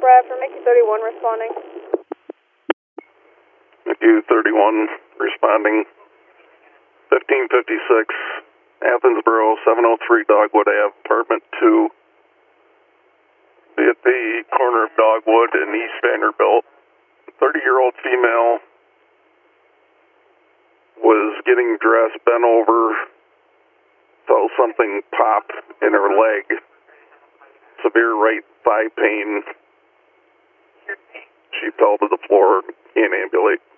Brad for Mickey 31 responding. Mickey 31 responding. 1556 Athensboro, 703 Dogwood Ave, apartment 2. Be at the corner of Dogwood and East Vanderbilt. 30-year-old female was getting dressed, bent over, felt something pop in her leg. Severe right thigh pain. She fell to the floor, can't ambulate.